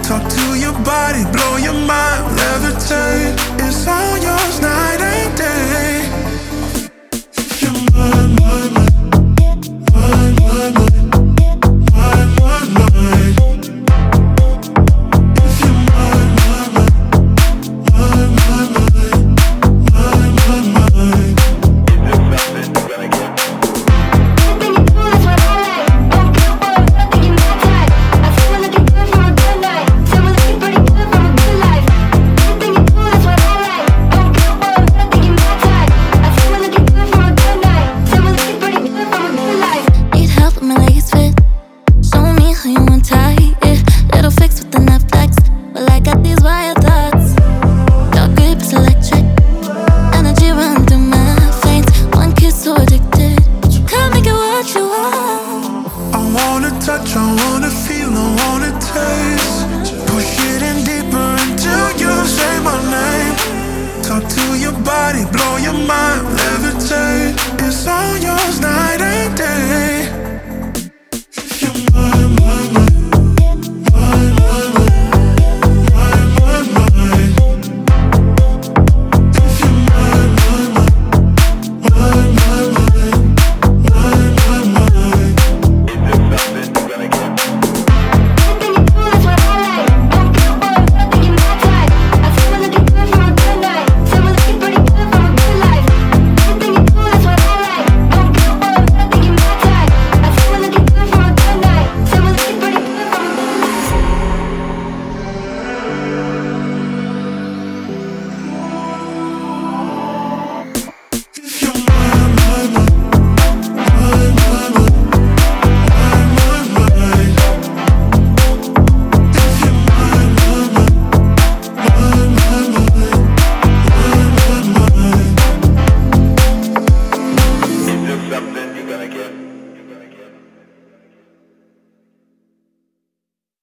Talk to your body, blow your mind, levitate. It's all yours night and day. You're mine, mine, mine, mine, mine, mine, mine, mine. If you're mine, mine, mine, mine, mine, mine, mine, mine. I wanna feel, I wanna taste. Push it in deeper until you say my name. Talk to your body, blow your mind, levitate. It's all yours.